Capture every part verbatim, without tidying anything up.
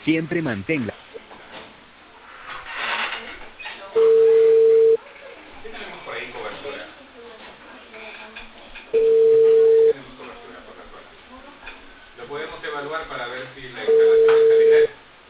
Siempre manténla. Tenemos por ahí cobertura. Tenemos cobertura por la zona. Lo podemos evaluar para ver si la instalación es calidad.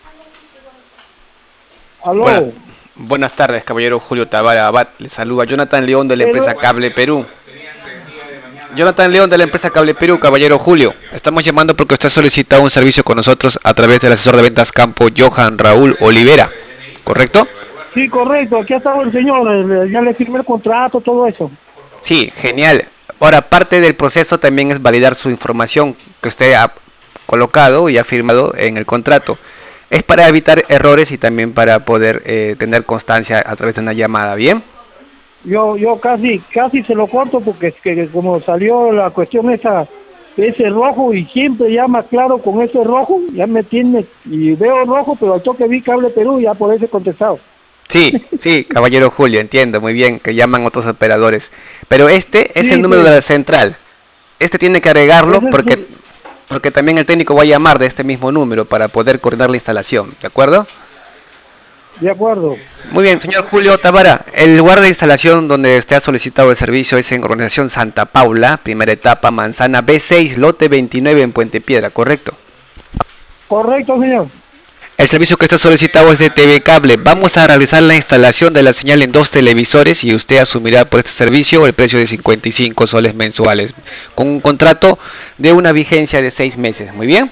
Aló. Buenas, buenas tardes, caballero Julio Tavara Abad. Le saluda Jonathan León de la Pero- empresa Cable Perú. Jonathan León de la empresa Cable Perú, caballero Julio. Estamos llamando porque usted ha solicitado un servicio con nosotros a través del asesor de ventas campo Johan Raúl Olivera, ¿correcto? Sí, correcto, aquí ha estado el señor, eh, ya le firmé el contrato, todo eso. Sí, genial. Ahora, parte del proceso también es validar su información que usted ha colocado y ha firmado en el contrato. Es para evitar errores y también para poder eh, tener constancia a través de una llamada, ¿bien? Yo yo casi casi se lo corto porque es que como salió la cuestión esa, ese rojo y siempre ya más claro con ese rojo, ya me tiene, y veo rojo, pero al toque vi Cable Perú y ya por eso he contestado. Sí, sí, caballero Julio, entiendo muy bien que llaman otros operadores. Pero este es Sí, el número sí. de la central. Este tiene que agregarlo Ese es porque, el- porque también el técnico va a llamar de este mismo número para poder coordinar la instalación, ¿de acuerdo? De acuerdo. Muy bien, señor Julio Tavara, el lugar de instalación donde usted ha solicitado el servicio es en Organización Santa Paula, primera etapa, manzana B seis, lote veintinueve en Puente Piedra, ¿correcto? Correcto, señor. El servicio que está solicitado es de T V Cable. Vamos a realizar la instalación de la señal en dos televisores y usted asumirá por este servicio el precio de cincuenta y cinco soles mensuales, con un contrato de una vigencia de seis meses. Muy bien.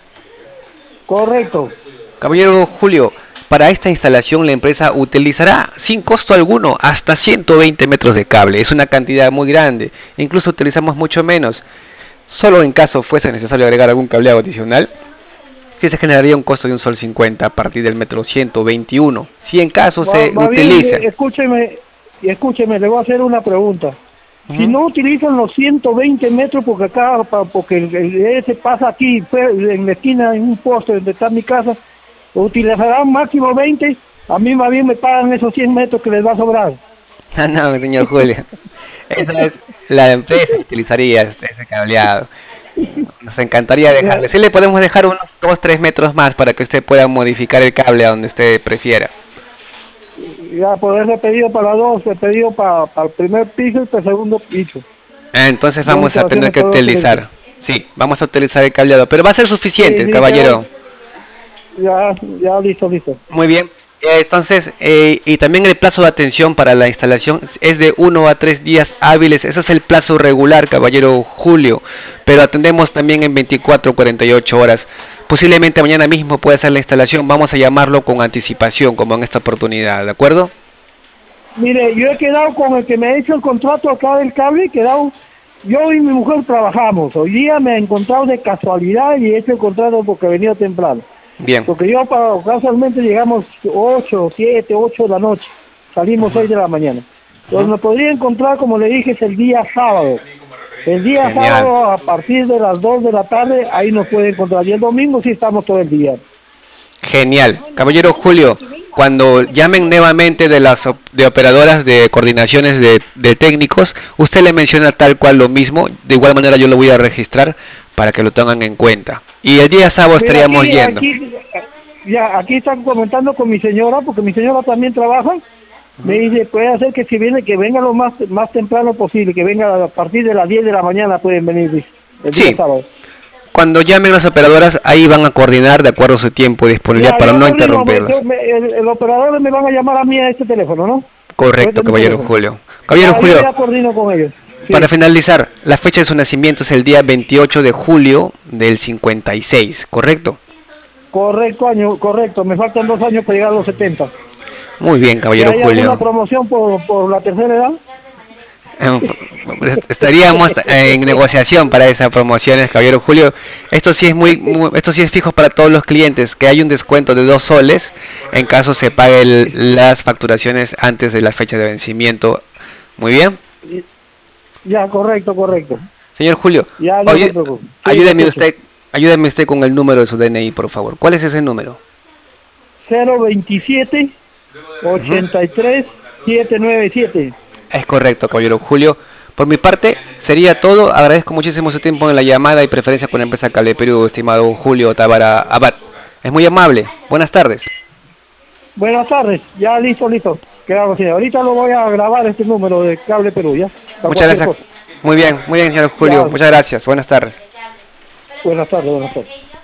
Correcto. Caballero Julio, para esta instalación la empresa utilizará sin costo alguno hasta ciento veinte metros de cable. Es una cantidad muy grande. Incluso utilizamos mucho menos. Solo en caso fuese necesario agregar algún cableado adicional, sí se generaría un costo de un sol cincuenta a partir del metro ciento veintiuno. Si en caso se Va- va bien, utiliza, eh, escúcheme, y escúcheme, le voy a hacer una pregunta. Si no utilizan los ciento veinte metros, porque acá, pa- porque el, el- ese pasa aquí, fue en la esquina, en un poste donde está mi casa, utilizarán máximo veinte, a mí más bien me pagan esos cien metros que les va a sobrar. ah, no, señor Julio, esa es la empresa que utilizaría este- ese cableado. Nos encantaría dejarle. Sí le podemos dejar unos dos tres metros más para que usted pueda modificar el cable a donde usted prefiera. Ya, por eso he pedido para dos, he pedido para, para el primer piso y para el segundo piso. Ah, Entonces Dos vamos a tener instalaciones que por dos utilizar. Sí, vamos a utilizar el cableado, pero va a ser suficiente, Sí, sí, caballero. Ya, ya, listo, listo. Muy bien. Eh, Entonces, eh, y también el plazo de atención para la instalación es de uno a tres días hábiles. Ese es el plazo regular, caballero Julio. Pero atendemos también en veinticuatro o cuarenta y ocho horas. Posiblemente mañana mismo pueda hacer la instalación. Vamos a llamarlo con anticipación, como en esta oportunidad, ¿de acuerdo? Mire, yo he quedado con el que me ha hecho el contrato acá del cable, he quedado, yo y mi mujer trabajamos. Hoy día me he encontrado de casualidad y he hecho el contrato porque he venido temprano. Bien. Porque yo para, casualmente llegamos ocho, siete, ocho de la noche, salimos seis de la mañana. Entonces me podría encontrar, como le dije, es el día sábado. El día Genial. sábado a partir de las dos de la tarde, ahí nos puede encontrar. Y el domingo sí estamos todo el día. Genial. Caballero Julio, cuando llamen nuevamente de las op- de operadoras de coordinaciones de, de técnicos, usted le menciona tal cual lo mismo. De igual manera yo lo voy a registrar para que lo tengan en cuenta. Y el día sábado Mira, estaríamos aquí, yendo. aquí, ya, aquí están comentando con mi señora, porque mi señora también trabaja. Me dice, puede hacer que si viene, que venga lo más más temprano posible, que venga a partir de las diez de la mañana pueden venir, dice, el día Sí. sábado. Cuando llamen las operadoras, ahí van a coordinar de acuerdo a su tiempo de disponibilidad Ya, para yo no coordino, interrumpirlos. yo me- el, el operador me van a llamar a mí a este teléfono, ¿no? Correcto, Este es mi caballero teléfono. Julio. Caballero Ya, Julio, yo ya coordino con ellos. Sí. para finalizar, la fecha de su nacimiento es el día veintiocho de julio del cincuenta y seis, ¿correcto? Correcto, año, correcto. Me faltan dos años para llegar a los setenta. Muy bien, ¿Y caballero hay alguna Julio. promoción por, por la tercera edad? Eh, Estaríamos en negociación para esas promociones, caballero Julio. Esto sí es muy, muy- esto sí es fijo para todos los clientes, que hay un descuento de dos soles en caso se pague el- las facturaciones antes de la fecha de vencimiento. Muy bien, Ya, correcto, correcto. señor Julio. Ya, no oye, se preocupe. Sí, ayúdeme lo escucho. usted, ayúdeme usted con el número de su D N I, por favor. ¿Cuál es ese número? cero veintisiete ochenta y tres setecientos noventa y siete. Es correcto, caballero Julio. Por mi parte, sería todo. Agradezco muchísimo su tiempo en la llamada y preferencia con la empresa Cable Perú, estimado Julio Tavara Abad. Es muy amable. Buenas tardes. Buenas tardes, ya listo, listo. Quedamos así. Ahorita lo voy a grabar este número de Cable Perú, ¿ya? Para Muchas cualquier gracias. cosa. Muy bien, muy bien, señor Julio. Ya. Muchas gracias. Buenas tardes. Buenas tardes, buenas tardes.